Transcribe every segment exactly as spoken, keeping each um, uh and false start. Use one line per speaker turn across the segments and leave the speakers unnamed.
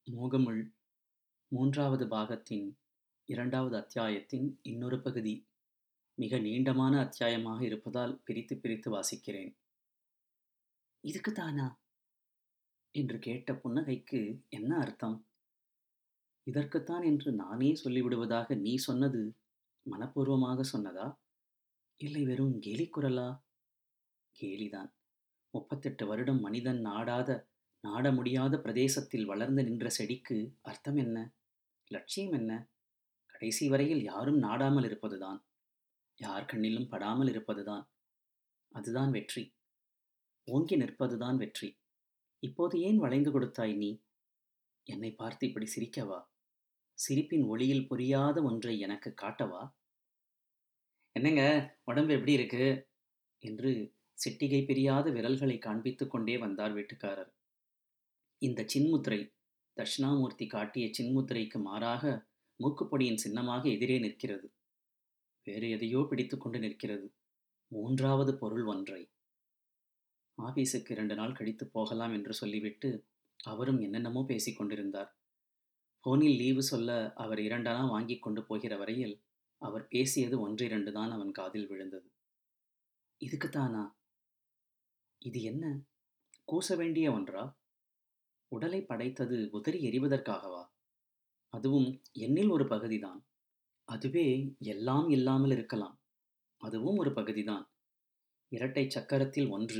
மோகமுள் மூன்றாவது பாகத்தின் இரண்டாவது அத்தியாயத்தின் இன்னொரு பகுதி. மிக நீண்டமான அத்தியாயமாக இருப்பதால் பிரித்து பிரித்து வாசிக்கிறேன். இதுக்குத்தானா என்று கேட்ட புன்னகைக்கு என்ன அர்த்தம்? இதற்குத்தான் என்று நானே சொல்லிவிடுவதாக நீ சொன்னது மனப்பூர்வமாக சொன்னதா, இல்லை வெறும் கேலிக்குரலா? கேலிதான். முப்பத்தெட்டு வருடம் மனிதன் நாடாத நாட முடியாத பிரதேசத்தில் வளர்ந்து நின்ற செடிக்கு அர்த்தம் என்ன? லட்சியம் என்ன? கடைசி வரையில் யாரும் நாடாமல் இருப்பதுதான், யார் கண்ணிலும் படாமல் இருப்பதுதான். அதுதான் வெற்றி. ஓங்கி நிற்பதுதான் வெற்றி. இப்போது ஏன் வளைந்து கொடுத்தாய் நீ? என்னை பார்த்து இப்படி சிரிக்கவா? சிரிப்பின் ஒளியில் புரியாத ஒன்றை எனக்கு காட்டவா? என்னங்க, உடம்பு எப்படி இருக்கு என்று சிட்டிகை பிரியாத விரல்களை காண்பித்துக் கொண்டே வந்தார் வீட்டுக்காரர். இந்த சின்முத்திரை, தட்சிணாமூர்த்தி காட்டிய சின்முத்திரைக்கு மாறாக மூக்குப்பொடியின் சின்னமாக எதிரே நிற்கிறது. வேறு எதையோ பிடித்து கொண்டு நிற்கிறது, மூன்றாவது பொருள் ஒன்றை. ஆபீஸுக்கு இரண்டு நாள் கழித்து போகலாம் என்று சொல்லிவிட்டு அவரும் என்னென்னமோ பேசிக் கொண்டிருந்தார். போனில் லீவு சொல்ல அவர் இரண்டனா வாங்கி கொண்டு போகிற வரையில் அவர் பேசியது ஒன்றிரண்டு தான் அவன் காதில் விழுந்தது. இதுக்குத்தானா? இது என்ன, கூச வேண்டிய ஒன்றா? உடலை படைத்தது உதறி எறிவதற்காகவா? அதுவும் என்னில் ஒரு பகுதிதான். அதுவே எல்லாம் இல்லாமல் இருக்கலாம், அதுவும் ஒரு பகுதிதான். இரட்டை சக்கரத்தில் ஒன்று.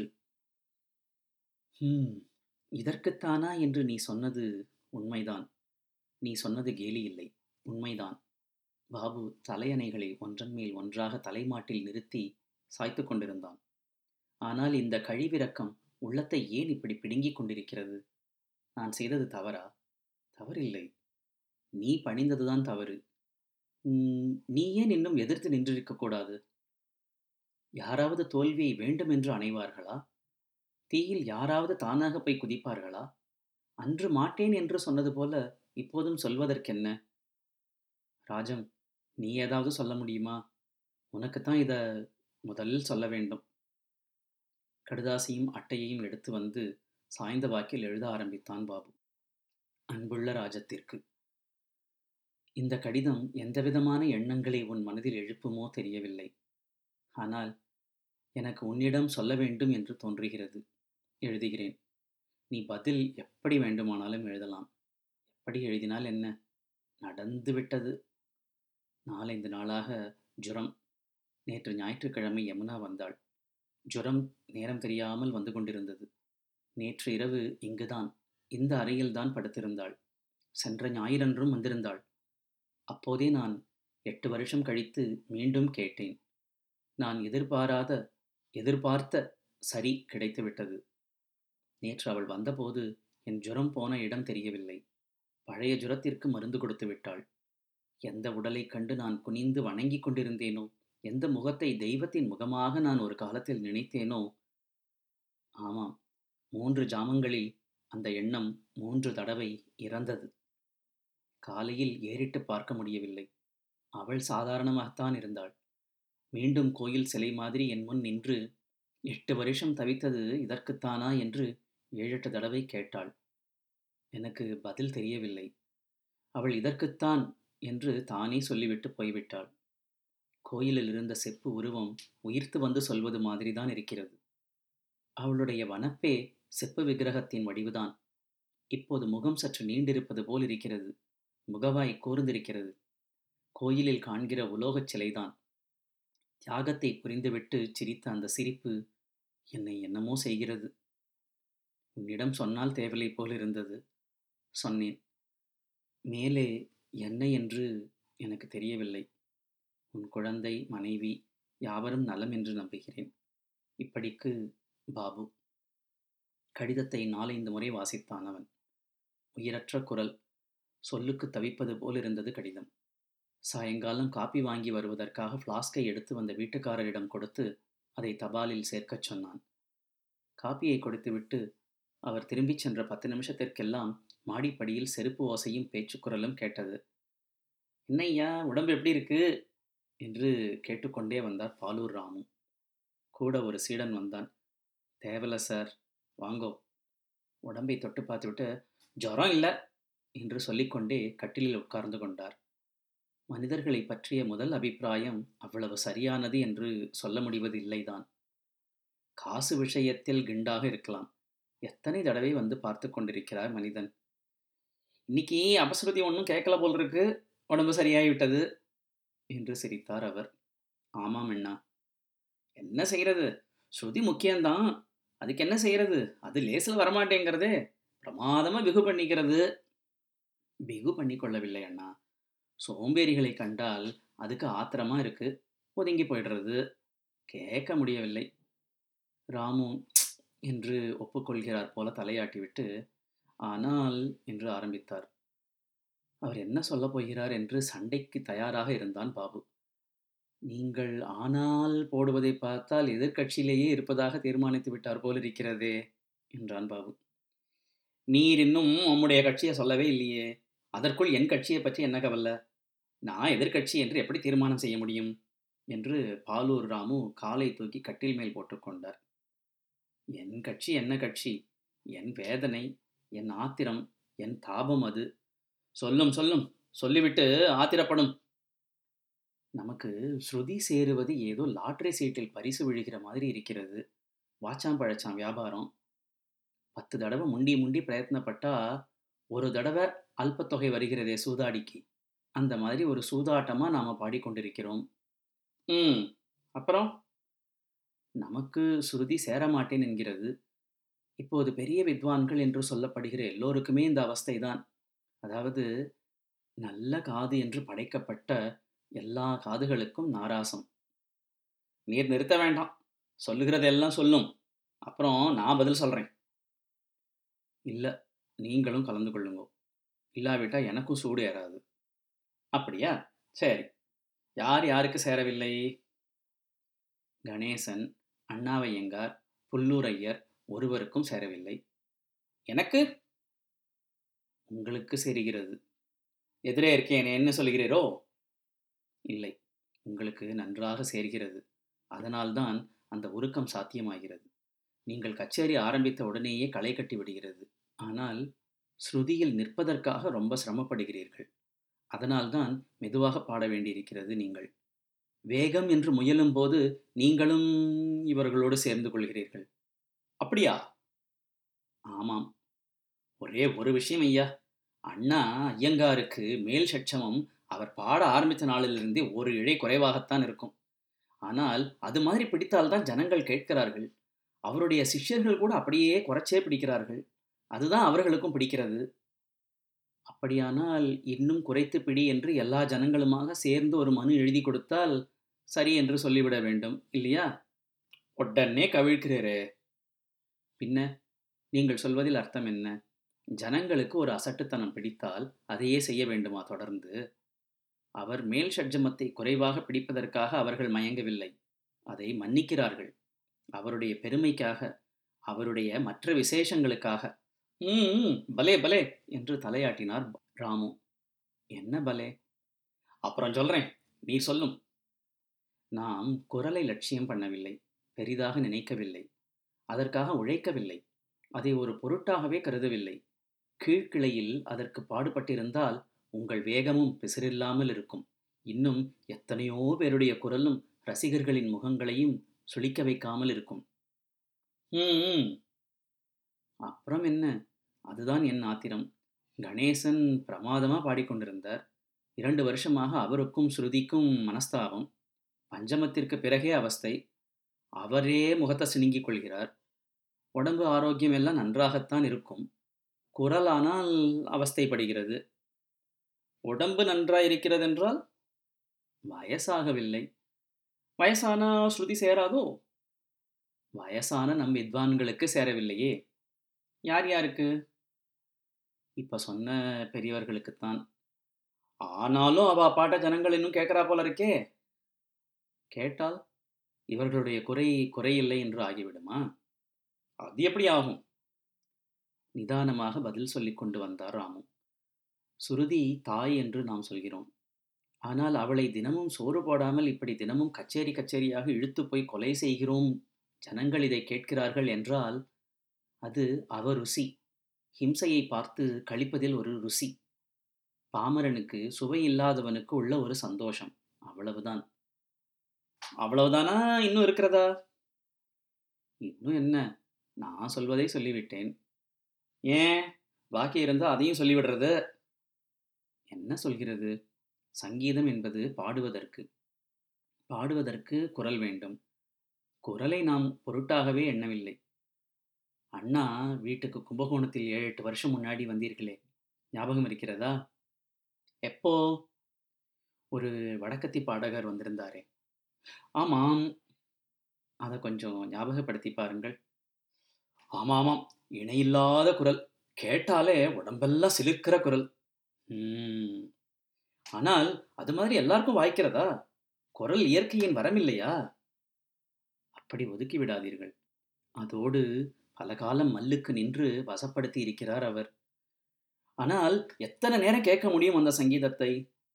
ஹம் இதற்குத்தானா என்று நீ சொன்னது உண்மைதான். நீ சொன்னது கேலி இல்லை, உண்மைதான். பாபு தலையணைகளை ஒன்றன் மேல் ஒன்றாக தலைமாட்டில் நிறுத்தி சாய்த்து கொண்டிருந்தான். ஆனால் இந்த கழிவிரக்கம் உள்ளத்தை ஏன் இப்படி பிடுங்கிக் கொண்டிருக்கிறது? நான் செய்தது தவறா? தவறில்லை. நீ பணிந்ததுதான் தவறு. நீ ஏன் இன்னும் எதிர்த்து நின்றிருக்க கூடாது? யாராவது தோல்வியை வேண்டுமென்று அணைவார்களா? தீயில் யாராவது தானாக போய் குதிப்பார்களா? அன்று மாட்டேன் என்று சொன்னது போல இப்போதும் சொல்வதற்கென்ன? ராஜம், நீ ஏதாவது சொல்ல முடியுமா? உனக்குத்தான் இத முதலில் சொல்ல வேண்டும். கடுதாசியும் அட்டையையும் எடுத்து வந்து சாய்ந்த வாக்கில் எழுத ஆரம்பித்தான் பாபு. அன்புள்ள ராஜத்திற்கு, இந்த கடிதம் எந்தவிதமான எண்ணங்களை உன் மனதில் எழுப்புமோ தெரியவில்லை. ஆனால் எனக்கு உன்னிடம் சொல்ல வேண்டும் என்று தோன்றுகிறது. எழுதுகிறேன். நீ பதில் எப்படி வேண்டுமானாலும் எழுதலாம். எப்படி எழுதினால் என்ன? நடந்து விட்டது. நாலைந்து நாளாக ஜுரம். நேற்று ஞாயிற்றுக்கிழமை யமுனா வந்தாள். ஜுரம் நேரம் தெரியாமல் வந்து கொண்டிருந்தது. நேற்று இரவு இங்குதான், இந்த அறையில்தான் படுத்திருந்தாள். சென்ற ஞாயிறன்றும் வந்திருந்தாள். அப்போதே நான் எட்டு வருஷம் கழித்து மீண்டும் கேட்டேன். நான் எதிர்பாராத எதிர்பார்த்த சரி கிடைத்துவிட்டது. நேற்று அவள் வந்தபோது என் ஜுரம் போன இடம் தெரியவில்லை. பழைய ஜுரத்திற்கு மருந்து கொடுத்து விட்டாள். எந்த உடலைக் கண்டு நான் குனிந்து வணங்கி கொண்டிருந்தேனோ, எந்த முகத்தை தெய்வத்தின் முகமாக நான் ஒரு காலத்தில் நினைத்தேனோ, ஆமாம், மூன்று ஜாமங்களில் அந்த எண்ணம் மூன்று தடவை இறந்தது. காலையில் ஏறிட்டு பார்க்க முடியவில்லை. அவள் சாதாரணமாகத்தான் இருந்தாள். மீண்டும் கோயில் சிலை மாதிரி என் முன் நின்று எட்டு வருஷம் தவித்தது இதற்குத்தானா என்று ஏழெட்டு தடவை கேட்டாள். எனக்கு பதில் தெரியவில்லை. அவள் இதற்குத்தான் என்று தானே சொல்லிவிட்டு போய்விட்டாள். கோயிலில் இருந்த செப்பு உருவம் உயிர்த்து வந்து சொல்வது மாதிரிதான் இருக்கிறது. அவளுடைய வனப்பே செப்பு விக்கிரகத்தின் வடிவுதான். இப்போது முகம் சற்று நீண்டிருப்பது போல் இருக்கிறது. முகவாய் கூர்ந்திருக்கிறது. கோயிலில் காண்கிற உலோகச் சிலைதான். தியாகத்தை புரிந்துவிட்டு சிரித்த அந்த சிரிப்பு என்னை என்னமோ செய்கிறது. உன்னிடம் சொன்னால் தேவலை போல் இருந்தது. சொன்னேன். மேலே என்ன என்று எனக்கு தெரியவில்லை. உன் குழந்தை, மனைவி யாவரும் நலம் என்று நம்புகிறேன். இப்படிக்கு பாபு. கடிதத்தை நாலைந்து முறை வாசித்தான் அவன். உயிரற்ற குரல். சொல்லுக்கு தவிப்பது போல் இருந்தது கடிதம். சாயங்காலம் காப்பி வாங்கி வருவதற்காக ஃப்ளாஸ்கை எடுத்து வந்த வீட்டுக்காரரிடம் கொடுத்து அதை தபாலில் சேர்க்கச் சொன்னான். காப்பியை கொடுத்துவிட்டு அவர் திரும்பிச் சென்ற பத்து நிமிஷத்திற்கெல்லாம் மாடிப்படியில் செருப்பு ஓசையும் பேச்சுக்குரலும் கேட்டது. என்னையா, உடம்பு எப்படி இருக்கு என்று கேட்டுக்கொண்டே வந்தார் பாலூர் ராமு. கூட ஒரு சீடன் வந்தான். தேவல சார், வாங்கோ. உடம்பை தொட்டு பார்த்துவிட்டு, ஜுரம் இல்லை என்று சொல்லிக்கொண்டே கட்டிலில் உட்கார்ந்து கொண்டார். மனிதர்களை பற்றிய முதல் அபிப்பிராயம் அவ்வளவு சரியானது என்று சொல்ல முடிவது இல்லைதான். காசு விஷயத்தில் கிண்டாக இருக்கலாம். எத்தனை தடவை வந்து பார்த்து கொண்டிருக்கிறார் மனிதன். இன்னைக்கு அபஸ்ருதி ஒன்றும் கேட்கல போல் இருக்கு, உடம்பு சரியாகிவிட்டது என்று சிரித்தார் அவர். ஆமாம் அண்ணா, என்ன செய்யறது, ஸ்ருதி முக்கியம்தான், அதுக்கு என்ன செய்யறது, அது லேசில் வரமாட்டேங்கிறதே, பிரமாதமா பிகு பண்ணிக்கிறது. பிகு பண்ணி கொள்ளவில்லை அண்ணா, சோம்பேறிகளை கண்டால் அதுக்கு ஆத்திரமா இருக்கு, ஒதுங்கி போயிடுறது, கேட்க முடியவில்லை. ராமு என்று ஒப்புக்கொள்கிறார் போல தலையாட்டிவிட்டு, ஆனால் என்று ஆரம்பித்தார். அவர் என்ன சொல்லப் போகிறார் என்று சண்டைக்கு தயாராக இருந்தான் பாபு. நீங்கள் ஆனால் போடுவதை பார்த்தால் எதிர்க்கட்சியிலேயே இருப்பதாக தீர்மானித்து விட்டார் போல் இருக்கிறதே என்றான் பாபு. நீர் இன்னும் உம்முடைய கட்சியை சொல்லவே இல்லையே, அதற்குள் என் கட்சியை பற்றி என்ன கவலை, நான் எதிர்க்கட்சி என்று எப்படி தீர்மானம் செய்ய முடியும் என்று பாலூர் ராமு காலை தூக்கி கட்டில் மேல் போட்டுக்கொண்டார். என் கட்சி என்ன கட்சி, என் வேதனை, என் ஆத்திரம், என் தாபம் அது. சொல்லும் சொல்லும், சொல்லிவிட்டு ஆத்திரப்படும். நமக்கு ஸ்ருதி சேருவது ஏதோ லாட்டரி சீட்டில் பரிசு விழுகிற மாதிரி இருக்கிறது. வாச்சாம் பழச்சாம் வியாபாரம். பத்து தடவை முண்டி முண்டி பிரயத்னப்பட்டா ஒரு தடவை அல்பத்தொகை வருகிறதே சூதாடிக்கு, அந்த மாதிரி ஒரு சூதாட்டமாக நாம் பாடிக்கொண்டிருக்கிறோம். ம் அப்புறம் நமக்கு ஸ்ருதி சேரமாட்டேன் என்கிறது. இப்போது பெரிய வித்வான்கள் என்று சொல்லப்படுகிற எல்லோருக்குமே இந்த அவஸ்தை தான். அதாவது நல்ல காது என்று படைக்கப்பட்ட எல்லா காதுகளுக்கும் நாராசம். நீர் நிறுத்த வேண்டாம், சொல்லுகிறதெல்லாம் சொல்லும், அப்புறம் நான் பதில் சொல்கிறேன். இல்லை, நீங்களும் கலந்து கொள்ளுங்க, இல்லாவிட்டால் எனக்கும் சூடு ஏறாது. அப்படியா, சரி. யார் யாருக்கு சேரவில்லை? கணேசன், அண்ணாவையங்கார், புல்லூர் ஐயர் ஒருவருக்கும் சேரவில்லை. எனக்கு? உங்களுக்கு சேருகிறது. எதிரே இருக்கேன், என்ன சொல்கிறீரோ? இல்லை, உங்களுக்கு நன்றாக சேர்கிறது. அதனால்தான் அந்த உருக்கம் சாத்தியமாகிறது. நீங்கள் கச்சேரி ஆரம்பித்த உடனேயே களை கட்டி விடுகிறது. ஆனால் ஸ்ருதியில் நிற்பதற்காக ரொம்ப சிரமப்படுகிறீர்கள். அதனால்தான் மெதுவாக பாட வேண்டியிருக்கிறது. நீங்கள் வேகம் என்று முயலும் போது நீங்களும் இவர்களோடு சேர்ந்து கொள்கிறீர்கள். அப்படியா? ஆமாம். ஒரே ஒரு விஷயம் ஐயா, அண்ணா ஐயங்காருக்கு மேல் சட்சமம் அவர் பாட ஆரம்பித்த நாளிலிருந்தே ஒரு இழை குறைவாகத்தான் இருக்கும். ஆனால் அது மாதிரி பிடித்தால்தான் ஜனங்கள் கேட்கிறார்கள். அவருடைய சிஷ்யர்கள் கூட அப்படியே குறைச்சே பிடிக்கிறார்கள். அதுதான் அவர்களுக்கும் பிடிக்கிறது. அப்படியானால் இன்னும் குறைத்து பிடி என்று எல்லா ஜனங்களுமாக சேர்ந்து ஒரு மனு எழுதி கொடுத்தால் சரி என்று சொல்லிவிட வேண்டும், இல்லையா? உடனே கவிழ்கிறீரே. பின்ன நீங்கள் சொல்வதில் அர்த்தம் என்ன? ஜனங்களுக்கு ஒரு அசட்டுத்தனம் பிடித்தால் அதையே செய்ய வேண்டுமா தொடர்ந்து? அவர் மேல் ஷட்ஜமத்தை குறைவாக பிடிப்பதற்காக அவர்கள் மயங்கவில்லை, அதை மன்னிக்கிறார்கள். அவருடைய பெருமைக்காக, அவருடைய மற்ற விசேஷங்களுக்காக. ம் பலே பலே என்று தலையாட்டினார் ராமு. என்ன பலே? அப்புறம் சொல்றேன், நீ சொல்லும். நாம் குரலை லட்சியம் பண்ணவில்லை, பெரிதாக நினைக்கவில்லை, அதற்காக உழைக்கவில்லை, அதை ஒரு பொருட்டாகவே கருதவில்லை. கீழ்கிளையில் அதற்கு பாடுபட்டிருந்தால் உங்கள் வேகமும் பிசிறில்லாமல் இருக்கும். இன்னும் எத்தனையோ பேருடைய குரலும் ரசிகர்களின் முகங்களையும் சுளிக்க வைக்காமல் இருக்கும். ம் அப்புறம் என்ன? அதுதான் என் ஆத்திரம். கணேசன் பிரமாதமாக பாடிக்கொண்டிருந்தார். இரண்டு வருஷமாக அவருக்கும் ஸ்ருதிக்கும் மனஸ்தாபம். பஞ்சமத்திற்கு பிறகே அவஸ்தை. அவரே முகத்தை சினுங்கிக் கொள்கிறார். உடம்பு ஆரோக்கியம் எல்லாம் நன்றாகத்தான் இருக்கும், குரலானால் அவஸ்தைப்படுகிறது. உடம்பு நன்றாயிருக்கிறது என்றால்? வயசாகவில்லை. வயசானா ஸ்ருதி சேராதோ? வயசான நம் வித்வான்களுக்கு சேரவில்லையே. யார் யாருக்கு? இப்ப சொன்ன பெரியவர்களுக்குத்தான். ஆனாலும் அவ பாட்ட ஜனங்கள் இன்னும் கேட்கறா போல இருக்கே. கேட்டால் இவர்களுடைய குறை குறையில்லை என்று ஆகிவிடுமா? அது எப்படி ஆகும்? நிதானமாக பதில் சொல்லிக் கொண்டு வந்தார் ராமு. சுருதி தாய் என்று நாம் சொல்கிறோம். ஆனால் அவளை தினமும் சோறு போடாமல் இப்படி தினமும் கச்சேரி கச்சேரியாக இழுத்து போய் கொலை செய்கிறோம், ஜனங்கள் இதை கேட்கிறார்கள் என்றால் அது அவ ருசி. ஹிம்சையை பார்த்து கழிப்பதில் ஒரு ருசி. பாமரனுக்கு சுவை இல்லாதவனுக்கு உள்ள ஒரு சந்தோஷம். அவ்வளவுதான். அவ்வளவுதானா? இன்னும் இருக்கிறதா? இன்னும் என்ன? நான் சொல்வதை சொல்லிவிட்டேன். ஏன்? பாக்கி இருந்தா அதையும் சொல்லிவிடுறது. என்ன சொல்கிறது? சங்கீதம் என்பது பாடுவதற்கு. பாடுவதற்கு குரல் வேண்டும். குரலை நாம் பொருட்டாகவே எண்ணவில்லை. அண்ணா வீட்டுக்கு கும்பகோணத்தில் ஏழு எட்டு வருஷம் முன்னாடி வந்தீர்களே, ஞாபகம் இருக்கிறதா? எப்போ? ஒரு வடக்கத்தி பாடகர் வந்திருந்தாரே. ஆமாம். அதை கொஞ்சம் ஞாபகப்படுத்தி பாருங்கள். ஆமாமாம், இணையில்லாத குரல். கேட்டாலே உடம்பெல்லாம் சிலிர்க்கிற குரல். ம். ஆனால் அது மாதிரி எல்லாருக்கும் வாய்க்கிறதா? குரல் இயற்கையின் வரமில்லையா? அப்படி ஒதுக்கி விடாதீர்கள். அதோடு பல காலம் மல்லுக்கு நின்று வசப்படுத்தி இருக்கிறார் அவர். ஆனால் எத்தனை நேரம் கேட்க முடியும் அந்த சங்கீதத்தை?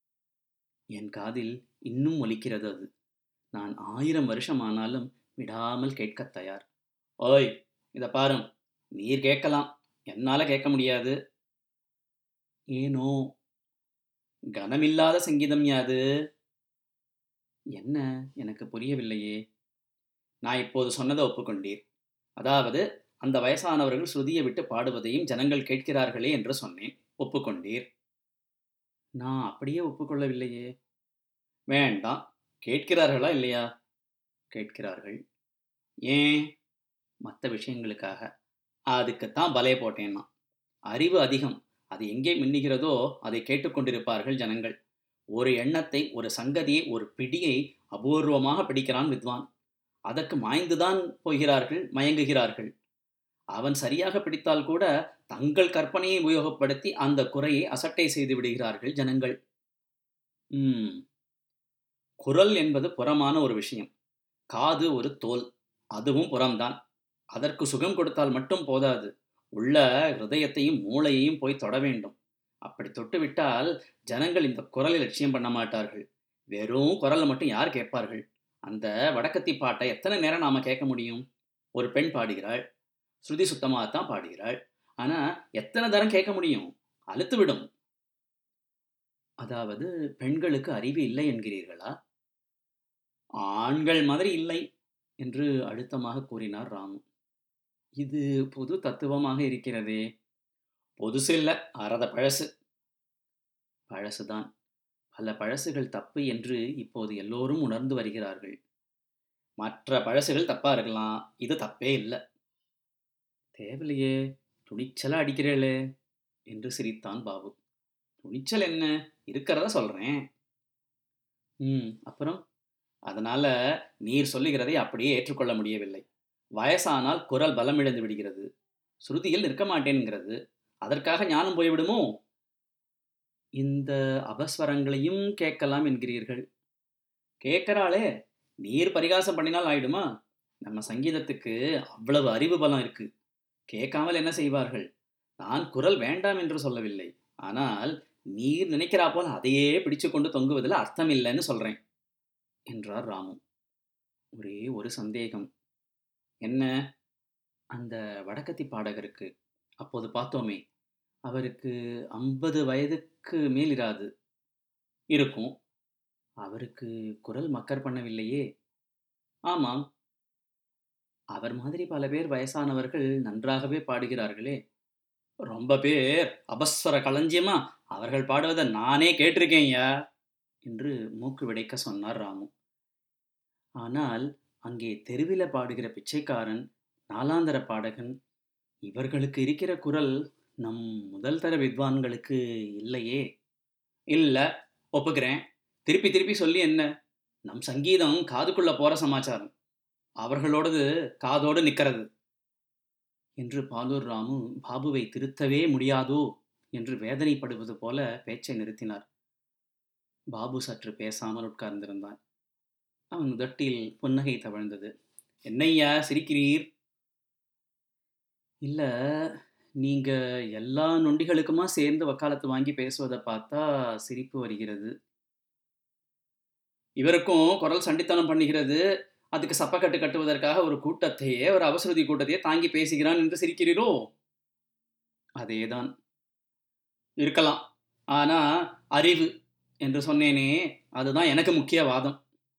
என் காதில் இன்னும் ஒலிக்கிறது அது. நான் ஆயிரம் வருஷம் ஆனாலும் விடாமல் கேட்கத் தயார். ஓய், இத பாரும். நீர் கேட்கலாம், என்னால கேட்க முடியாது. ஏனோ? கனமில்லாத சங்கீதம் யாது? என்ன? எனக்கு புரியவில்லையே. நான் இப்போது சொன்னதை ஒப்புக்கொண்டீர். அதாவது அந்த வயசானவர்கள் ஸ்ருதியை விட்டு பாடுவதையும் ஜனங்கள் கேட்கிறார்களே என்று சொன்னேன். ஒப்புக்கொண்டீர். நான் அப்படியே ஒப்புக்கொள்ளவில்லையே. வேண்டாம். கேட்கிறார்களா இல்லையா? கேட்கிறார்கள். ஏன்? மற்ற விஷயங்களுக்காக. அதுக்குத்தான் பலே போட்டேன்னா. அறிவு அதிகம். அது எங்கே மின்னுகிறதோ அதை கேட்டுக்கொண்டிருப்பார்கள் ஜனங்கள். ஒரு எண்ணத்தை, ஒரு சங்கதியை, ஒரு பிடியை அபூர்வமாக பிடிக்கிறான் வித்வான். அதற்கு மாய்ந்துதான் போகிறார்கள், மயங்குகிறார்கள். அவன் சரியாக பிடித்தால் கூட தங்கள் கற்பனையை உபயோகப்படுத்தி அந்த குறையை அசட்டை செய்து விடுகிறார்கள் ஜனங்கள். ம் குரல் என்பது புறமான ஒரு விஷயம். காது ஒரு தோல், அதுவும் புறம்தான். அதற்கு சுகம் கொடுத்தால் மட்டும் போதாது, உள்ள ஹிருதயத்தையும் மூளையையும் போய் தொட வேண்டும். அப்படி தொட்டுவிட்டால் ஜனங்கள் இந்த குரலை லட்சியம் பண்ண மாட்டார்கள். வெறும் குரலை மட்டும் யார் கேட்பார்கள்? அந்த வடக்கத்தி பாட்டை எத்தனை நேரம் நாம கேட்க முடியும்? ஒரு பெண் பாடுகிறாள், ஸ்ருதி சுத்தமாகத்தான் பாடுகிறாள். ஆனா எத்தனை தரம் கேட்க முடியும்? அலுத்து விடும். அதாவது பெண்களுக்கு அறிவு இல்லை என்கிறீர்களா? ஆண்கள் மாதிரி இல்லை என்று அழுத்தமாக கூறினார் ராமு. இது புது தத்துவமாக இருக்கிறதே. புதுசு இல்ல, அறத பழசு. பழசுதான். பல பழசுகள் தப்பு என்று இப்போது எல்லோரும் உணர்ந்து வருகிறார்கள். மற்ற பழசுகள் தப்பா இருக்கலாம், இது தப்பே இல்லை. தேவலையே, துணிச்சலா அடிக்கிறேளே என்று சிரித்தான் பாபு. துணிச்சல் என்ன? இருக்கிறத சொல்றேன். ம் அப்புறம்? அதனால நீர் சொல்லுகிறதை அப்படியே ஏற்றுக்கொள்ள முடியவில்லை. வயசானால் குரல் பலமிழந்து விடுகிறது, ஸ்ருதியில் நிற்க மாட்டேன்கிறது. அதற்காக ஞானம் போய்விடுமோ? இந்த அபஸ்வரங்களையும் கேட்கலாம் என்கிறீர்கள். கேட்கிறாளே, நீர் பரிகாசம் பண்ணினால் ஆயிடுமா? நம்ம சங்கீதத்துக்கு அவ்வளவு அறிவு பலம் இருக்கு. கேட்காமல் என்ன செய்வார்கள்? நான் குரல் வேண்டாம் என்று சொல்லவில்லை. ஆனால் நீர் நினைக்கிறா போல் அதையே பிடிச்சு கொண்டு தொங்குவதில் அர்த்தம் இல்லைன்னு சொல்றேன் என்றார் ராமு. ஒரே ஒரு சந்தேகம். என்ன? அந்த வடக்கத்தி பாடகருக்கு அப்போது பார்த்தோமே, அவருக்கு ஐம்பது வயதுக்கு மேல் இராது இருக்கும். அவருக்கு குரல் மக்கர் பண்ணவில்லையே. ஆமாம். அவர் மாதிரி பல பேர் வயசானவர்கள் நன்றாகவே பாடுகிறார்களே. ரொம்ப பேர் அபஸ்வர களஞ்சியமா அவர்கள் பாடுவதை நானே கேட்டிருக்கேன்யா என்று மூக்கு விடைக்க சொன்னார் ராமு. ஆனால் அங்கே தெருவில பாடுகிற பிச்சைக்காரன், நாலாந்தர பாடகன், இவர்களுக்கு இருக்கிற குரல் நம் முதல் தர வித்வான்களுக்கு இல்லையே. இல்ல, ஒப்புக்கிறேன். திருப்பி திருப்பி சொல்லி என்ன? நம் சங்கீதம் காதுக்குள்ள போற சமாச்சாரம், அவர்களோடது காதோடு நிற்கிறது என்று பாலூர் ராமு பாபுவை திருத்தவே முடியாதோ என்று வேதனைப்படுவது போல பேச்சை நிறுத்தினார். பாபு சற்று பேசாமல் உட்கார்ந்திருந்தான். அவன் உதட்டில் புன்னகை தவழ்ந்தது. என்னையா சிரிக்கிறீர்? இல்ல, நீங்க எல்லா நொண்டிகளுக்குமா சேர்ந்து வக்காலத்து வாங்கி பேசுவதை பார்த்தா சிரிப்பு வருகிறது. இவருக்கும் குரல் சண்டித்தனம் பண்ணுகிறது, அதுக்கு சப்பக்கட்டு கட்டுவதற்காக ஒரு கூட்டத்தையே, ஒரு அவசரதி கூட்டத்தையே தாங்கி பேசுகிறான் என்று சிரிக்கிறீரோ? அதேதான். இருக்கலாம். ஆனா அறிவு என்று சொன்னேனே, அதுதான் எனக்கு முக்கிய வாதம்.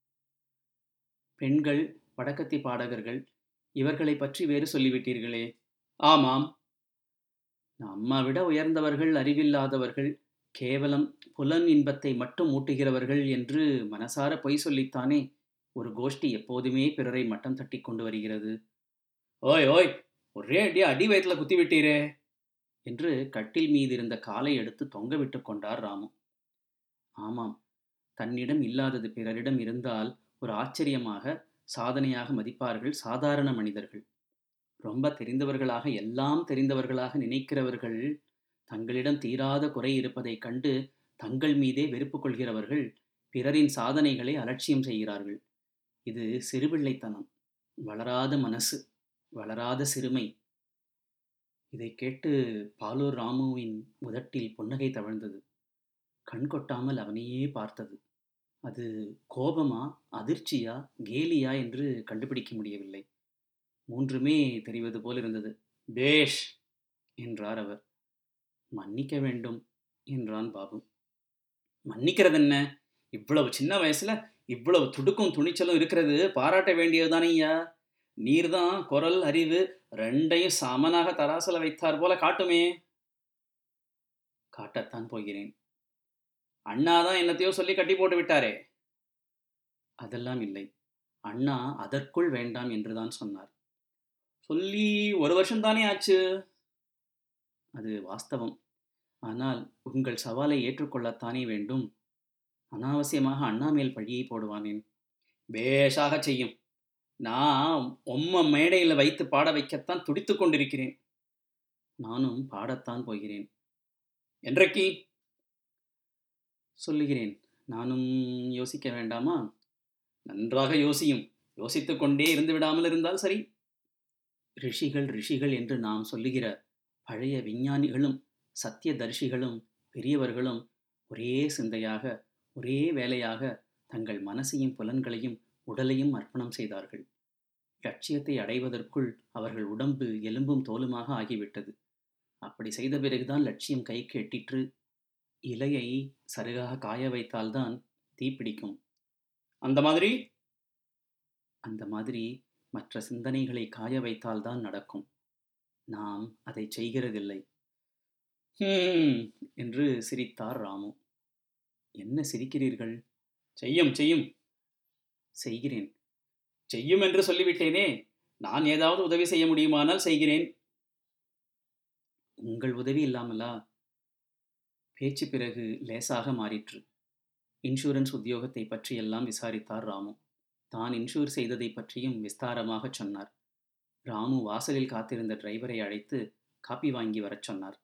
பெண்கள், வடக்கத்தி பாடகர்கள் இவர்களைப் பற்றி வேறு சொல்லிவிட்டீர்களே. ஆமாம். நம்மை விட உயர்ந்தவர்கள், அறிவில்லாதவர்கள், கேவலம் புலன் இன்பத்தை மட்டும் ஊட்டுகிறவர்கள் என்று மனசார பொய் சொல்லித்தானே ஒரு கோஷ்டி எப்போதுமே பிறரை மட்டம் தட்டி கொண்டு வருகிறது. ஓய் ஓய், ஒரே அடியா அடி வயிற்றுல குத்தி விட்டீரே என்று கட்டில் மீது இருந்த காலை எடுத்து தொங்க விட்டு கொண்டார் ராமு. ஆமாம், தன்னிடம் இல்லாதது பிறரிடம் இருந்தால் ஒரு ஆச்சரியமாக, சாதனையாக மதிப்பார்கள் சாதாரண மனிதர்கள். ரொம்ப தெரிந்தவர்களாக, எல்லாம் தெரிந்தவர்களாக நினைக்கிறவர்கள், தங்களிடம் தீராத குறை இருப்பதைக் கண்டு தங்கள் மீதே வெறுப்பு கொள்கிறவர்கள் பிறரின் சாதனைகளை அலட்சியம் செய்கிறார்கள். இது சிறுபிள்ளைத்தனம், வளராத மனசு, வளராத சிறுமை. இதை கேட்டு பாலூர் ராமுவின் உதட்டில் புன்னகை தவழ்ந்தது. கண் கொட்டாமல் அவனையே பார்த்தது. அது கோபமா, அதிர்ச்சியா, கேலியா என்று கண்டுபிடிக்க முடியவில்லை. மூன்றுமே தெரிவது போல் இருந்தது. பேஷ் என்றார் அவர். மன்னிக்க வேண்டும் என்றான் பாபு. மன்னிக்கிறது என்ன? இவ்வளவு சின்ன வயசுல இவ்வளவு துடுக்கும் துணிச்சலும் இருக்கிறது பாராட்ட வேண்டியதுதானே ஐயா. நீர்தான் குரல், அறிவு ரெண்டையும் சமனாக தராசல வைத்தார் போல காட்டுமே. காட்டத்தான் போகிறேன். அண்ணாதான் என்னத்தையோ சொல்லி கட்டி போட்டு விட்டாரே. அதெல்லாம் இல்லை. அண்ணா அதற்குள் வேண்டாம் என்றுதான் சொன்னார். சொல்லி ஒரு வருஷம் தானே ஆச்சு. அது வாஸ்தவம். ஆனால் உங்கள் சவாலை ஏற்றுக்கொள்ளத்தானே வேண்டும். அனாவசியமாக அண்ணா மேல் பழியை போடுவானேன். பேஷாக செய்யும். நான் உம்ம மேடையில் வைத்து பாட வைக்கத்தான் துடித்து கொண்டிருக்கிறேன். நானும் பாடத்தான் போகிறேன். என்றைக்கு? சொல்லுகிறேன். நானும் யோசிக்க வேண்டாமா? நன்றாக யோசியும். யோசித்து கொண்டே இருந்து விடாமல் இருந்தால் சரி. ரிஷிகள் ரிஷிகள் என்று நாம் சொல்லுகிற பழைய விஞ்ஞானிகளும் சத்திய தரிசிகளும் பெரியவர்களும் ஒரே சிந்தையாக, ஒரே வேலையாக தங்கள் மனசையும் புலன்களையும் உடலையும் அர்ப்பணம் செய்தார்கள். லட்சியத்தை அடைவதற்குள் அவர்கள் உடம்பு எலும்பும் தோலுமாக ஆகிவிட்டது. அப்படி செய்த பிறகுதான் லட்சியம் கைக்கு எட்டிற்று. இலையை சருகாக காய வைத்தால்தான் தீப்பிடிக்கும். அந்த மாதிரி அந்த மாதிரி மற்ற சிந்தனைகளை காய வைத்தால்தான் நடக்கும். நாம் அதை செய்கிறதில்லை. ஹம் என்று சிரித்தார் ராமு. என்ன சிரிக்கிறீர்கள்? செய்யும் செய்யும். செய்கிறேன். செய்யும் என்று சொல்லிவிட்டேனே. நான் ஏதாவது உதவி செய்ய முடியுமானால் செய்கிறேன். உங்கள் உதவி இல்லாமலா? பேச்சு பிறகு லேசாக மாறிற்று. இன்சூரன்ஸ் உத்தியோகத்தை பற்றியெல்லாம் விசாரித்தார் ராமு. தான் இன்சூர் செய்ததை பற்றியும் விஸ்தாரமாக சொன்னார். ராமு வாசலில் காத்திருந்த டிரைவரை அழைத்து காப்பி வாங்கி வரச் சொன்னார்.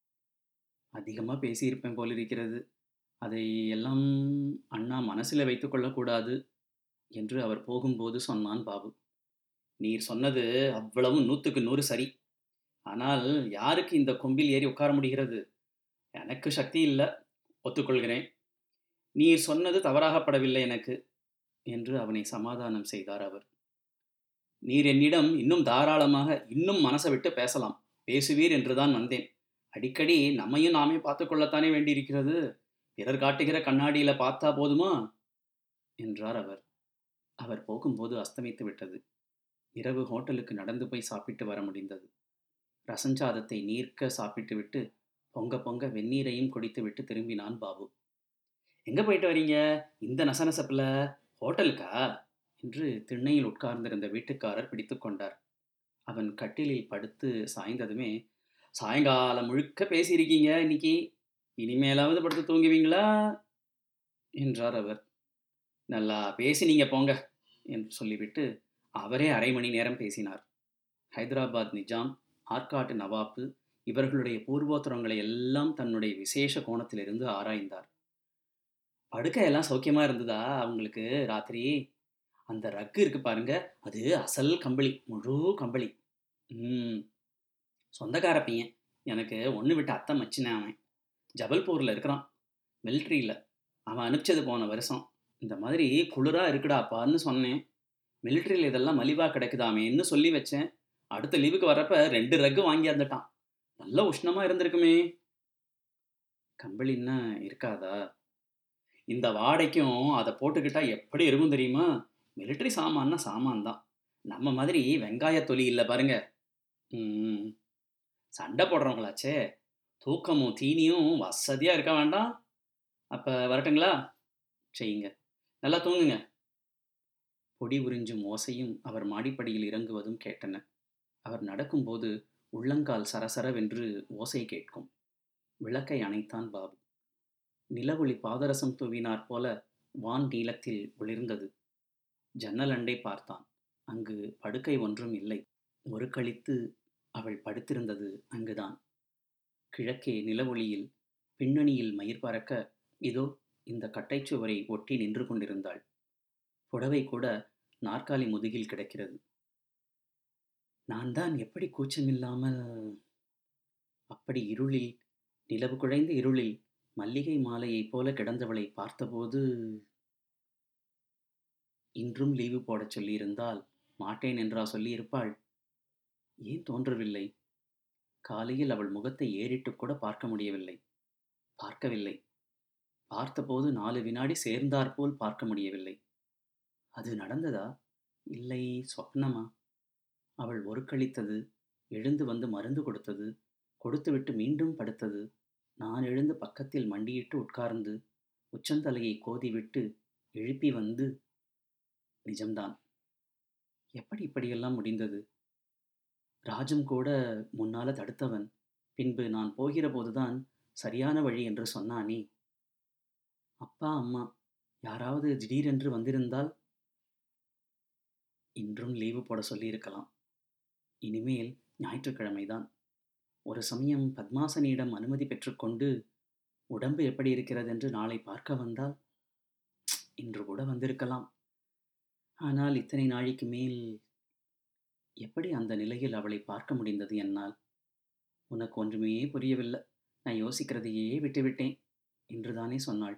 அதிகமாக பேசியிருப்பேன் போலிருக்கிறது. அதை எல்லாம் அண்ணா மனசில் வைத்து கொள்ளக்கூடாது என்று அவர் போகும்போது சொன்னான் பாபு. நீர் சொன்னது அவ்வளவும் நூற்றுக்கு நூறு சரி. ஆனால் யாருக்கு இந்த கொம்பில் ஏறி உட்கார முடிகிறது? எனக்கு சக்தி இல்லை, ஒத்துக்கொள்கிறேன். நீர் சொன்னது தவறாகப்படவில்லை எனக்கு என்று அவனை சமாதானம் செய்தார் அவர். நீர் என்னிடம் இன்னும் தாராளமாக, இன்னும் மனசை விட்டு பேசலாம், பேசுவீர் என்றுதான் வந்தேன். அடிக்கடி நம்மையும் நாமே பார்த்து கொள்ளத்தானே வேண்டியிருக்கிறது. பிறர் காட்டுகிற கண்ணாடியில பார்த்தா போதுமா என்றார் அவர். அவர் போகும்போது அஸ்தமித்து விட்டது. இரவு ஹோட்டலுக்கு நடந்து போய் சாப்பிட்டு வர முடிந்தது. ரசஞ்சாதத்தை நீர்க்க சாப்பிட்டு விட்டு பொங்க பொங்க வெந்நீரையும் குடித்து விட்டு திரும்பினான் பாபு. எங்க போயிட்டு வரீங்க இந்த நசநசப்புல? ஹோட்டலுக்கா என்று திண்ணையில் உட்கார்ந்திருந்த வீட்டுக்காரர் பிடித்து கொண்டார். அவன் கட்டிலில் படுத்து சாய்ந்ததுமே, சாயங்காலம் முழுக்க பேசியிருக்கீங்க இன்னைக்கு, இனிமேலாவது படுத்து தூங்குவீங்களா என்றார் அவர். நல்லா பேசினீங்க போங்க என்று சொல்லிவிட்டு அவரே அரை மணி நேரம் பேசினார். ஹைதராபாத் நிஜாம், ஆற்காட்டு நவாப்பு இவர்களுடைய பூர்வோத்தரங்களை எல்லாம் தன்னுடைய விசேஷ கோணத்திலிருந்து ஆராய்ந்தார். படுக்கையெல்லாம் சௌக்கியமாக இருந்ததா அவங்களுக்கு ராத்திரி? அந்த ரக்கு இருக்கு பாருங்க, அது அசல் கம்பளி, முழு கம்பளி. ம் சொந்தக்கார பையன். எனக்கு ஒன்று விட்டு அத்தை மச்சினேன். அவன் ஜபல்பூரில் இருக்கிறான், மிலிட்ரியில். அவன் அனுப்பிச்சது போன வருஷம். இந்த மாதிரி குளிராக இருக்குடாப்பான்னு சொன்னேன். மிலிட்ரியில் இதெல்லாம் மலிவாக கிடைக்குதாமேன்னு சொல்லி வச்சேன். அடுத்த லீவுக்கு வரப்ப ரெண்டு ரக்கு வாங்கி வந்துட்டான். நல்ல உஷ்ணமாக இருந்திருக்குமே. கம்பளின்னா இருக்காதா? இந்த வாடைக்கும் அத போட்டுக்கிட்டா எப்படி இருக்கும் தெரியுமா? மிலிட்டரி சாமான்னா சாமான் தான். நம்ம மாதிரி வெங்காய தொலி இல்ல பாருங்க. ம். சண்ட போடுறவங்களாச்சே! தூக்கமும், தீனியும் வசதியா இருக்க வேண்டாம்? அப்ப வரட்டுங்களா? செய்யுங்க. நல்லா தூங்குங்க. பொடி உறிஞ்சும் ஓசையும் அவர் மாடிப்படியில் இறங்குவதும் கேட்டன. அவர் நடக்கும்போது உள்ளங்கால் சரசரவென்று ஓசை கேட்கும். விளக்கை அணைத்தான் பாபு. நிலவொளி பாதரசம் தூவினாற் போல வான் நீலத்தில் ஒளிர்ந்தது. ஜன்னல் அண்டை பார்த்தான். அங்கு படுக்கை ஒன்றும் இல்லை. ஒரு கழித்து அவள் படுத்திருந்தது அங்குதான். கிழக்கே நிலவொளியில் பின்னணியில் மயிர் பறக்க இதோ இந்த கட்டைச்சுவரை ஒட்டி நின்று கொண்டிருந்தாள். புடவை கூட நாற்காலி முதுகில் கிடக்கிறது. நான் தான் எப்படி கூச்சமில்லாமல் அப்படி இருளில், நிலவு குழைந்த இருளில் மல்லிகை மாலையைப் போல கிடந்தவளை பார்த்தபோது, இன்றும் லீவு போடச் சொல்லியிருந்தால் மாட்டேன் என்றா சொல்லியிருப்பாள்? ஏன் தோன்றவில்லை? காலையில் அவள் முகத்தை ஏறிட்டுக் கூட பார்க்க முடியவில்லை. பார்க்கவில்லை. பார்த்தபோது நாலு வினாடி சேர்ந்தாற்போல் பார்க்க முடியவில்லை. அது நடந்ததா? இல்லை சொப்னமா? அவள் ஒருக்களித்தது, எழுந்து வந்து மருந்து கொடுத்தது, கொடுத்துவிட்டு மீண்டும் படுத்தது. நான் எழுந்து பக்கத்தில் மண்டியிட்டு உட்கார்ந்து உச்சந்தலையை கோதிவிட்டு எழுப்பி வந்து நிஜம்தான். எப்படி இப்படியெல்லாம் முடிந்தது? ராஜும் கூட முன்னால தடுத்தவன். பின்பு நான் போகிற போதுதான் சரியான வழி என்று சொன்னானே. அப்பா அம்மா யாராவது திடீரென்று வந்திருந்தால் இன்றும் லீவு போட சொல்லியிருக்கலாம். இனிமேல் ஞாயிற்றுக்கிழமைதான். ஒரு சமயம் பத்மாசனியிடம் அனுமதி பெற்றுக்கொண்டு உடம்பு எப்படி இருக்கிறதென்று நாளை பார்க்க வந்தால் இன்று கூட வந்திருக்கலாம். ஆனால் இத்தனை நாளைக்கு மேல் எப்படி அந்த நிலையில் அவளை பார்க்க முடிந்தது என்னால்? உனக்கு ஒன்றுமே புரியவில்லை. நான் யோசிக்கிறதையே விட்டுவிட்டேன் என்றுதானே சொன்னாள்.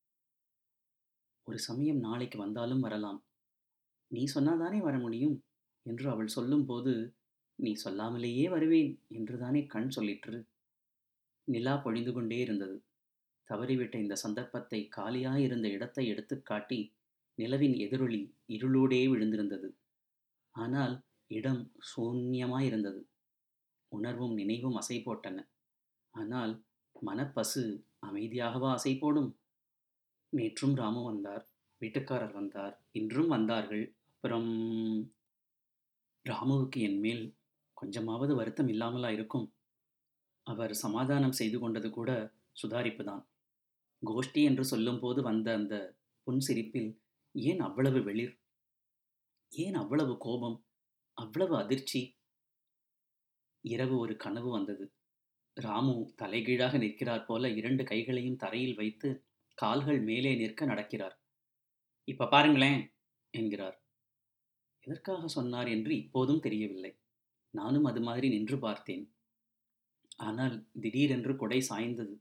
ஒரு சமயம் நாளைக்கு வந்தாலும் வரலாம். நீ சொன்னாதானே வர முடியும் என்று அவள் சொல்லும்போது, நீ சொல்லாமலேயே வருவேன் என்றுதானே கண் சொல்லிற்று. நிலா பொழிந்து கொண்டே இருந்தது. தவறிவிட்ட இந்த சந்தர்ப்பத்தை காலியாயிருந்த இடத்தை எடுத்துக் காட்டி நிலவின் எதிரொளி இருளூடே விழுந்திருந்தது. ஆனால் இடம் சூன்யமாயிருந்தது. உணர்வும் நினைவும் அசை போட்டன. ஆனால் மனப்பசு அமைதியாகவா அசை போடும்? நேற்றும் ராமு வந்தார். வீட்டுக்காரர் வந்தார். இன்றும் வந்தார்கள். அப்புறம் ராமுவுக்கு என் மேல் கொஞ்சமாவது வருத்தம் இல்லாமலா இருக்கும்? அவர் சமாதானம் செய்து கொண்டது கூட சுதாரிப்புதான். கோஷ்டி என்று சொல்லும்போது வந்த அந்த புன்சிரிப்பில் ஏன் அவ்வளவு வெளிர்? ஏன் அவ்வளவு கோபம்? அவ்வளவு அதிர்ச்சி? இரவு ஒரு கனவு வந்தது. ராமு தலைகீழாக நிற்கிறார் போல இரண்டு கைகளையும் தரையில் வைத்து கால்கள் மேலே நிற்க நடக்கிறார். இப்ப பாருங்களேன் என்கிறார். எதற்காக சொன்னார் என்று இப்போதும் தெரியவில்லை. நானும் அது மாதிரி நின்று பார்த்தேன். ஆனால் திடீரென்று கொடை சாய்ந்தது.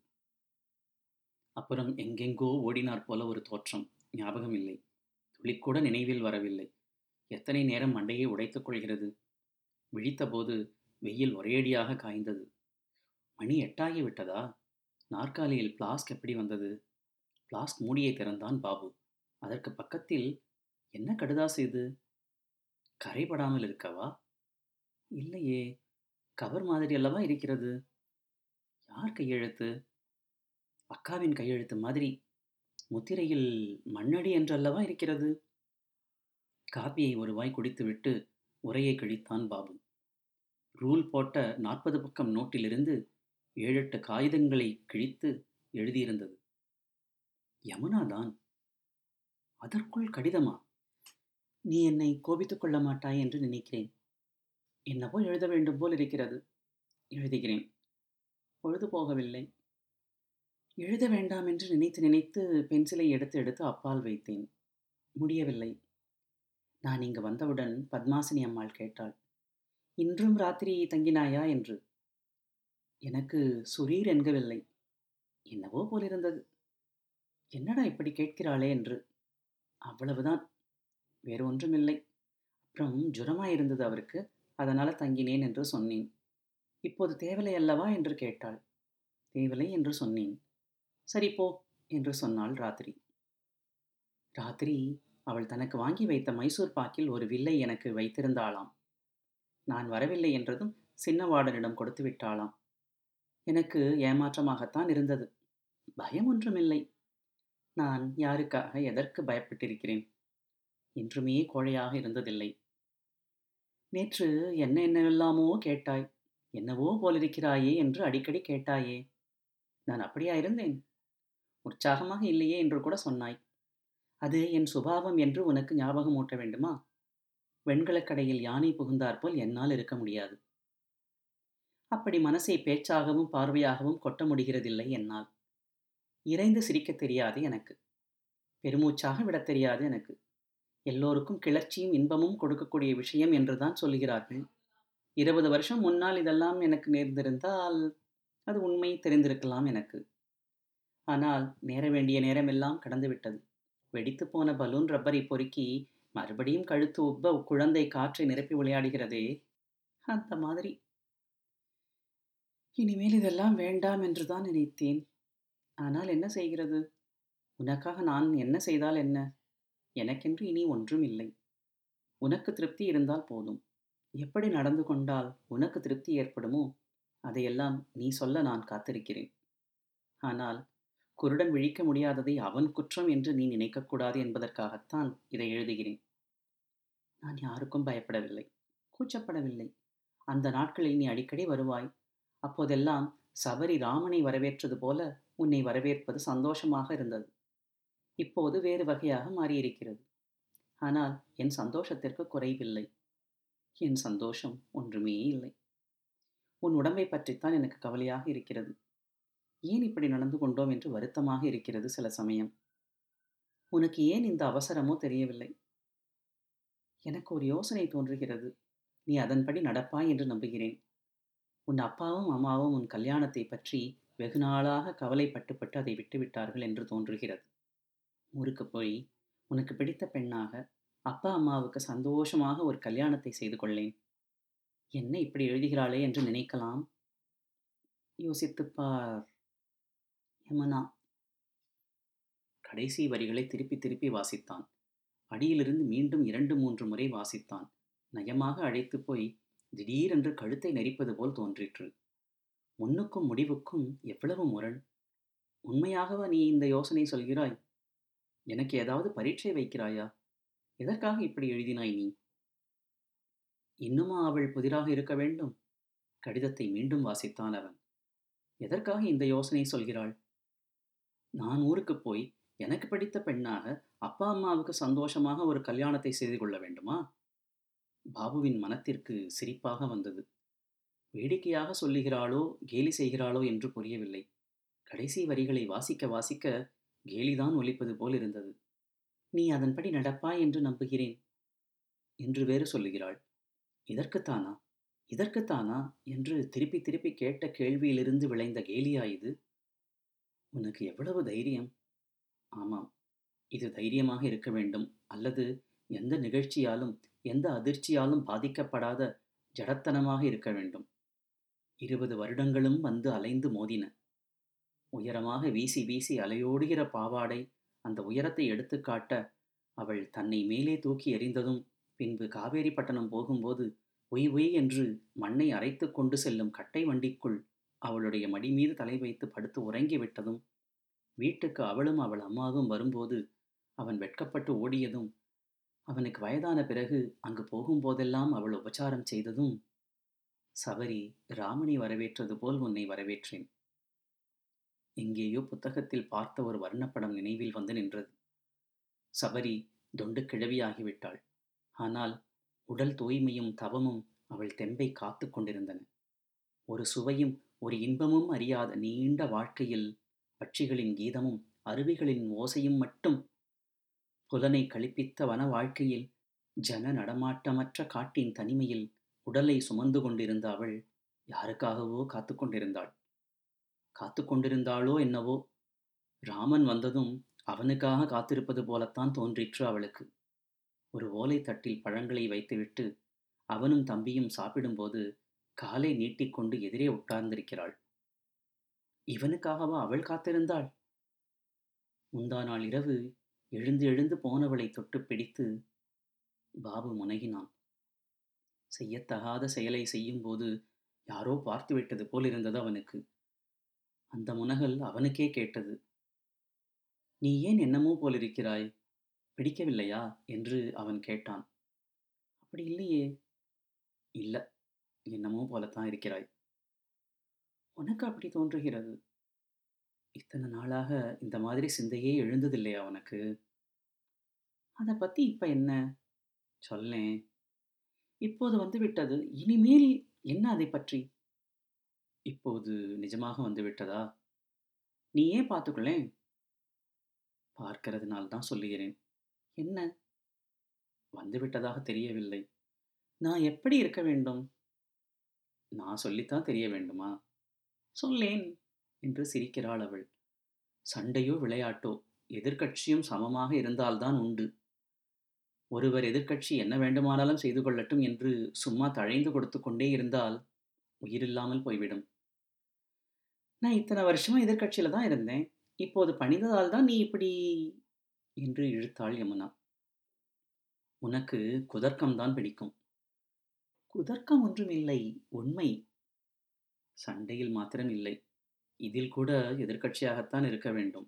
அப்புறம் எங்கெங்கோ ஓடினார் போல ஒரு தோற்றம். ஞாபகம் இல்லை. துளிக்கூட நினைவில் வரவில்லை. எத்தனை நேரம் மண்டையை உடைத்துக் கொள்கிறது. விழித்தபோது வெயில் ஒரேடியாக காய்ந்தது. மணி எட்டாகி விட்டதா? நாற்காலியில் பிளாஸ்க் எப்படி வந்தது? பிளாஸ்க் மூடியை திறந்தான் பாபு. அதற்கு பக்கத்தில் என்ன கடுதாசு இது? கரைபடாமல் இருக்கவா? இல்லையே, கவர் மாதிரி அல்லவா இருக்கிறது. யார் கையெழுத்து? அக்காவின் கையெழுத்து மாதிரி. முத்திரையில் மண்ணடி என்றல்லவா இருக்கிறது. காப்பியை ஒரு வாய் குடித்துவிட்டு உரையை கிழித்தான் பாபு. ரூல் போட்ட நாற்பது பக்கம் நோட்டிலிருந்து ஏழெட்டு காகிதங்களை கிழித்து எழுதியிருந்தது. யமுனாதான். அதற்குள் கடிதமா? நீ என்னை கோபித்துக் கொள்ள மாட்டாய் என்று நினைக்கிறேன். என்னவோ எழுத வேண்டும் போல் இருக்கிறது. எழுதுகிறேன். பொழுது போகவில்லை. எழுத வேண்டாம் என்று நினைத்து நினைத்து பென்சிலை எடுத்து எடுத்து அப்பால் வைத்தேன். முடியவில்லை. நான் இங்கு வந்தவுடன் பத்மாசினி அம்மாள் கேட்டாள், இன்றும் ராத்திரி தங்கினாயா என்று. எனக்கு சுரீர் என்கவில்லை. என்னவோ போலிருந்தது. என்னடா இப்படி கேட்கிறாளே என்று. அவ்வளவுதான், வேறு ஒன்றுமில்லை. அப்புறம் ஜுரமாயிருந்தது அவருக்கு, அதனால தங்கினேன் என்று சொன்னேன். இப்போது தேவலை அல்லவா என்று கேட்டாள். தேவலை என்று சொன்னேன். சரி போ என்று சொன்னாள் ராத்திரி. ராத்திரி அவள் தனக்கு வாங்கி வைத்த மைசூர் பாக்கில் ஒரு வில்லை எனக்கு வைத்திருந்தாளாம். நான் வரவில்லை என்றதும் சின்னவாடனிடம் கொடுத்து விட்டாளாம். எனக்கு ஏமாற்றமாகத்தான் இருந்தது. பயம் ஒன்றுமில்லை. நான் யாருக்காக எதற்கு பயப்பட்டிருக்கிறேன்? என்றுமே கோழையாக இருந்ததில்லை. நேற்று என்ன என்னவெல்லாமோ கேட்டாய். என்னவோ போலிருக்கிறாயே என்று அடிக்கடி கேட்டாயே. நான் அப்படியா இருந்தேன்? உற்சாகமாக இல்லையே என்று கூட சொன்னாய். அது என் சுபாவம் என்று உனக்கு ஞாபகம் ஊட்ட வேண்டுமா? வெண்கலக் கடையில் யானை புகுந்தாற்போல் என்னால் இருக்க முடியாது. அப்படி மனசை பேச்சாகவும் பார்வையாகவும் கொட்ட முடிகிறதில்லை என்னால். இறைந்து சிரிக்கத் தெரியாது எனக்கு. பெருமூச்சாக விடத் தெரியாது எனக்கு. எல்லோருக்கும் கிளர்ச்சியும் இன்பமும் கொடுக்கக்கூடிய விஷயம் என்றுதான் சொல்லுகிறார்கள். இருபது வருஷம் முன்னால் இதெல்லாம் எனக்கு நேர்ந்திருந்தால் அது உண்மை தெரிந்திருக்கலாம் எனக்கு. ஆனால் நேர வேண்டிய நேரமெல்லாம் கடந்துவிட்டது. வெடித்து போன பலூன் ரப்பரை பொறுக்கி மறுபடியும் கழுத்து உப்ப குழந்தை காற்றை நிரப்பி விளையாடுகிறதே, அந்த மாதிரி. இனிமேல் இதெல்லாம் வேண்டாம் என்றுதான் நினைத்தேன். ஆனால் என்ன செய்கிறது? உனக்காக நான் என்ன செய்தால் என்ன? எனக்கென்று இனி ஒன்றும் இல்லை. உனக்கு திருப்தி இருந்தால் போதும். எப்படி நடந்து கொண்டால் உனக்கு திருப்தி ஏற்படுமோ அதையெல்லாம் நீ சொல்ல நான் காத்திருக்கிறேன். ஆனால் குருடன் விழிக்க முடியாததை அவன் குற்றம் என்று நீ நினைக்கக்கூடாது என்பதற்காகத்தான் இதை எழுதுகிறேன். நான் யாருக்கும் பயப்படவில்லை, கூச்சப்படவில்லை. அந்த நாட்களில் நீ அடிக்கடி வருவாய். அப்போதெல்லாம் சபரி ராமனை வரவேற்றது போல உன்னை வரவேற்பது சந்தோஷமாக இருந்தது. இப்போது வேறு வகையாக மாறியிருக்கிறது. ஆனால் என் சந்தோஷத்திற்கு குறைவில்லை. என் சந்தோஷம் ஒன்றுமே இல்லை. உன் உடம்பை பற்றித்தான் எனக்கு கவலையாக இருக்கிறது. ஏன் இப்படி நடந்து கொண்டோம் என்று வருத்தமாக இருக்கிறது சில சமயம். உனக்கு ஏன் இந்த அவசரமோ தெரியவில்லை. எனக்கு ஒரு யோசனை தோன்றுகிறது. நீ அதன்படி நடப்பாய் என்று நம்புகிறேன். உன் அப்பாவும் அம்மாவும் உன் கல்யாணத்தை பற்றி வெகு நாளாக கவலைப்பட்டு பட்டு அதை விட்டுவிட்டார்கள் என்று தோன்றுகிறது. ஊருக்கு போய் உனக்கு பிடித்த பெண்ணாக அப்பா அம்மாவுக்கு சந்தோஷமாக ஒரு கல்யாணத்தை செய்து கொள்ளேன். என்ன இப்படி எழுதுகிறாளே என்று நினைக்கலாம். யோசித்துப்பார் யமுனா. கடைசி வரிகளை திருப்பி திருப்பி வாசித்தான். அடியிலிருந்து மீண்டும் இரண்டு மூன்று முறை வாசித்தான். நயமாக அழைத்து போய் திடீரென்று கழுத்தை நெரிப்பது போல் தோன்றிற்று. முன்னுக்கும் முடிவுக்கும் எவ்வளவு முரண்! உண்மையாகவா நீ இந்த யோசனை சொல்கிறாய்? எனக்கு ஏதாவது பரீட்சை வைக்கிறாயா? எதற்காக இப்படி எழுதினாய் நீ? இன்னுமா அவள் புதிராக இருக்க வேண்டும்? கடிதத்தை மீண்டும் வாசித்தான் அவன். எதற்காக இந்த யோசனை சொல்கிறாள்? நான் ஊருக்கு போய் எனக்கு பிடித்த பெண்ணாக அப்பா அம்மாவுக்கு சந்தோஷமாக ஒரு கல்யாணத்தை செய்து கொள்ள வேண்டுமா? பாபுவின் மனத்திற்கு சிரிப்பாக வந்தது. வேடிக்கையாக சொல்லுகிறாளோ கேலி செய்கிறாளோ என்று புரியவில்லை. கடைசி வரிகளை வாசிக்க வாசிக்க கேலிதான் ஒலிப்பது போல் இருந்தது. நீ அதன்படி நடப்பாய் என்று நம்புகிறேன் என்று வேறு சொல்லுகிறாள். இதற்குத்தானா இதற்குத்தானா என்று திருப்பி திருப்பி கேட்ட கேள்வியிலிருந்து விளைந்த கேலியா இது? உனக்கு எவ்வளவு தைரியம்! ஆமாம், இது தைரியமாக இருக்க வேண்டும், அல்லது எந்த நிகழ்ச்சியாலும் எந்த அதிர்ச்சியாலும் பாதிக்கப்படாத ஜடத்தனமாக இருக்க வேண்டும். இருபது வருடங்களும் வந்து அலைந்து மோதின. உயரமாக வீசி வீசி அலையோடுகிற பாவாடை அந்த உயரத்தை எடுத்துக்காட்ட அவள் தன்னை மேலே தூக்கி எறிந்ததும், பின்பு காவேரிப்பட்டணம் போகும்போது ஒய் ஒய் என்று மண்ணை அரைத்து கொண்டு செல்லும் கட்டை வண்டிக்குள் அவளுடைய மடி மீது தலை வைத்து படுத்து உறங்கிவிட்டதும், வீட்டுக்கு அவளும் அவள் அம்மாவும் வரும்போது அவன் வெட்கப்பட்டு ஓடியதும், அவனுக்கு வயதான பிறகு அங்கு போகும்போதெல்லாம் அவள் உபச்சாரம் செய்ததும், சபரி ராமனை வரவேற்றது போல் உன்னை வரவேற்றேன். எங்கேயோ புத்தகத்தில் பார்த்த ஒரு வர்ணப்படம் நினைவில் வந்து நின்றது. சபரி தொண்டு கிழவியாகிவிட்டாள். ஆனால் உடல் தூய்மையும் தவமும் அவள் தெம்பை காத்து கொண்டிருந்தன. ஒரு சுவையும் ஒரு இன்பமும் அறியாத நீண்ட வாழ்க்கையில் பட்சிகளின் கீதமும் அருவிகளின் ஓசையும் மட்டும் புலனை களிப்பித்த வன வாழ்க்கையில் ஜன நடமாட்டமற்ற காட்டின் தனிமையில் உடலை சுமந்து கொண்டிருந்த அவள் யாருக்காகவோ காத்து கொண்டிருந்தாள். காத்து கொண்டிருந்தாளோ என்னவோ, ராமன் வந்ததும் அவனுக்காக காத்திருப்பது போலத்தான் தோன்றிற்று அவளுக்கு. ஒரு ஓலை தட்டில் பழங்களை வைத்துவிட்டு அவனும் தம்பியும் சாப்பிடும்போது காலை நீட்டிக்கொண்டு எதிரே உட்கார்ந்திருக்கிறாள். இவனுக்காகவா அவள் காத்திருந்தாள்? முந்தா நாள் இரவு எழுந்து எழுந்து போனவளை தொட்டுப் பிடித்து பாபு முனகினான். செய்யத்தகாத செயலை செய்யும்போது யாரோ பார்த்துவிட்டது போலிருந்தது அவனுக்கு. அந்த முனகல் அவனுக்கே கேட்டது. நீ ஏன் என்னமோ போலிருக்கிறாய்? பிடிக்கவில்லையா என்று அவன் கேட்டான். அப்படி இல்லையே. இல்ல, என்னமோ போலத்தான் இருக்கிறாய். உனக்கு அப்படி தோன்றுகிறது. இத்தனை நாளாக இந்த மாதிரி சிந்தையே எழுந்ததில்லையா உனக்கு? அதை பத்தி இப்ப என்ன? சொல்லேன். இப்போது வந்துவிட்டது. இனிமேல் என்ன அதை பற்றி? இப்போது நிஜமாக வந்துவிட்டதா? நீயே பார்த்துக்கொள்ளேன். பார்க்கிறதுனால் தான் சொல்லுகிறேன். என்ன? வந்துவிட்டதாக தெரியவில்லை. நான் எப்படி இருக்க வேண்டும்? நான் சொல்லித்தான் தெரிய வேண்டுமா? சொல்லேன் என்று சிரிக்கிறாள் அவள். சண்டையோ விளையாட்டோ எதிர்க்கட்சியும் சமமாக இருந்தால்தான் உண்டு. ஒருவர் எதிர்க்கட்சி என்ன வேண்டுமானாலும் செய்து கொள்ளட்டும் என்று சும்மா தழைந்து கொடுத்து கொண்டே இருந்தால் உயிரில்லாமல் போய்விடும். நான் இத்தனை வருஷமா எதிர்க்கட்சியில தான் இருந்தேன். இப்போது பணிந்ததால் தான் நீ இப்படி என்று இழுத்தாள் யமுனா. உனக்கு குதர்க்கம்தான் பிடிக்கும். குதர்க்கம் ஒன்றும் இல்லை, உண்மை. சண்டையில் மாத்திரம் இல்லை, இதில் கூட எதிர்க்கட்சியாகத்தான் இருக்க வேண்டும்.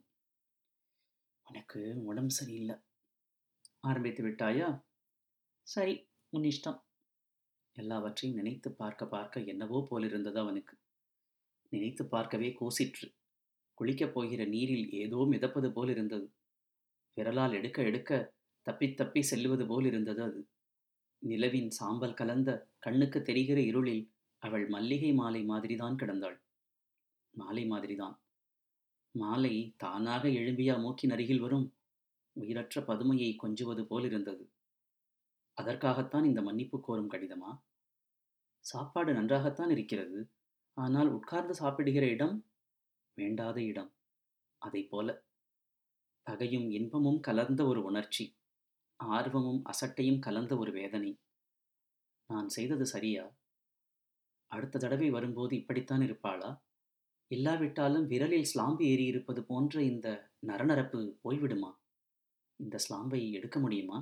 உனக்கு உடம்பு சரியில்லை. ஆரம்பித்து விட்டாயா? சரி, உன் இஷ்டம். எல்லாவற்றையும் நினைத்து பார்க்க பார்க்க என்னவோ போலிருந்தது அவனுக்கு. நினைத்து பார்க்கவே கூசிற்று. குளிக்கப் போகிற நீரில் ஏதோ மிதப்பது போல் இருந்தது. விரலால் எடுக்க எடுக்க தப்பி தப்பி செல்லுவது போல் இருந்தது அது. நிலவின் சாம்பல் கலந்த கண்ணுக்கு தெரிகிற இருளில் அவள் மல்லிகை மாலை மாதிரிதான் கிடந்தாள். மாலை மாதிரிதான். மாலை தானாக எழும்பியா மூக்கின் அருகில் வரும்? உயிரற்ற பதுமையை கொஞ்சுவது போல் இருந்தது. அதற்காகத்தான் இந்த மன்னிப்பு கோரும் கடிதமா? சாப்பாடு நன்றாகத்தான் இருக்கிறது. ஆனால் உட்கார்ந்து சாப்பிடுகிற இடம் வேண்டாத இடம். அதை போல பகையும் இன்பமும் கலந்த ஒரு உணர்ச்சி, ஆர்வமும் அசட்டையும் கலந்த ஒரு வேதனை. நான் செய்தது சரியா? அடுத்த தடவை வரும்போது இப்படித்தான் இருப்பாளா? இல்லாவிட்டாலும் விரலில் ஸ்லாம்பு ஏறியிருப்பது போன்ற இந்த நரநரப்பு போய்விடுமா? இந்த ஸ்லாம்பை எடுக்க முடியுமா?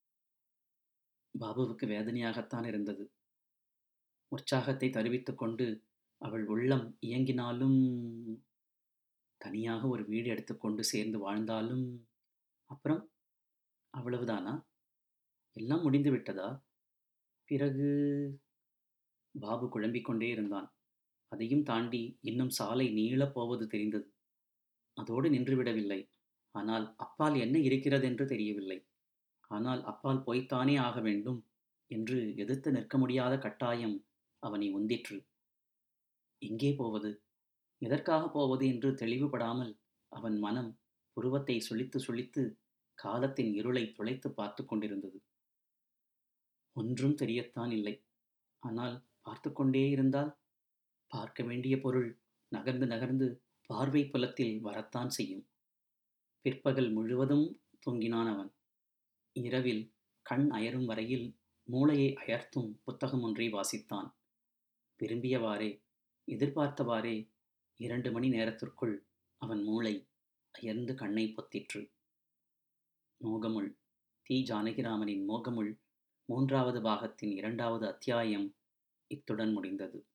பாபுவுக்கு வேதனையாகத்தான் இருந்தது. உற்சாகத்தை தருவித்துக் கொண்டு அவள் உள்ளம் இயங்கினாலும், தனியாக ஒரு வீடு எடுத்துக்கொண்டு சேர்ந்து வாழ்ந்தாலும், அப்புறம் அவ்வளவுதானா? எல்லாம் முடிந்து விட்டதா? பிறகு? பாபு குழம்பிக் கொண்டே இருந்தான். அதையும் தாண்டி இன்னும் சாலை நீளப் போவது தெரிந்தது. அதோடு நின்றுவிடவில்லை. ஆனால் அப்பால் என்ன இருக்கிறதென்று தெரியவில்லை. ஆனால் அப்பால் போய்த்தானே ஆக வேண்டும் என்று எதிர்த்து நிற்க முடியாத கட்டாயம் அவனை உந்திற்று. எங்கே போவது? எதற்காக போவது என்று தெளிவுபடாமல் அவன் மனம் புருவத்தை சுளித்து சுளித்து காலத்தின் இருளை துளைத்து பார்த்து கொண்டிருந்தது. ஒன்றும் தெரியத்தான் இல்லை. ஆனால் பார்த்து கொண்டே இருந்தால் பார்க்க வேண்டிய பொருள் நகர்ந்து நகர்ந்து பார்வை புலத்தில் வரத்தான் செய்யும். பிற்பகல் முழுவதும் தூங்கினான் அவன். இரவில் கண் அயரும் வரையில் மூளையை அயர்த்தும் புத்தகம் ஒன்றை வாசித்தான். விரும்பியவாறே, எதிர்பார்த்தவாறே இரண்டு மணி நேரத்திற்குள் அவன் மூளை அயர்ந்து கண்ணை பொத்திற்று. மோகமுள் தி. ஜானகிராமனின் மோகமுள் மூன்றாவது பாகத்தின் இரண்டாவது அத்தியாயம் இத்துடன் முடிந்தது.